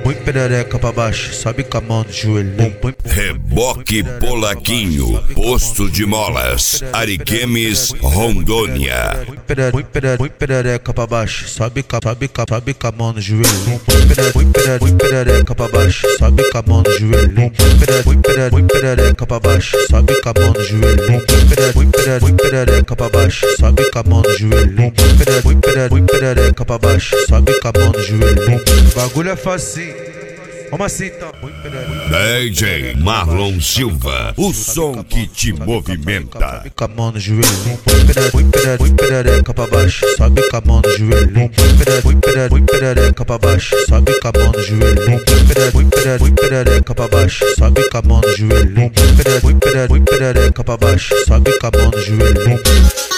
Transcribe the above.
põe perereca pra baixo, sobe com a mão no joelho. Reboque Polaquinho, Posto de Molas, Ariquemes, Rondônia. Põe perereca pra baixo, sobe com a mão no joelho. Põe perereca pra baixo, sobe com a mão no joelho. Põe perereca pra baixo, sobe com a mão no joelho. Põe perereca pra baixo, sobe com a mão no joelho. Põe perereca pra baixo, sobe com a mão no joelho. Bagulho é facinho, vamos assim então. DJ Marlon Silva, o som que te movimenta. Sobe com a mão no joelho. Põe perereca pra baixo, sobe com a mão no joelho. Põe perereca pra baixo, sobe com a mão no joelho. Põe perereca pra baixo, sobe com a mão no joelho. Põe perereca pra baixo, sobe com a mão no joelho.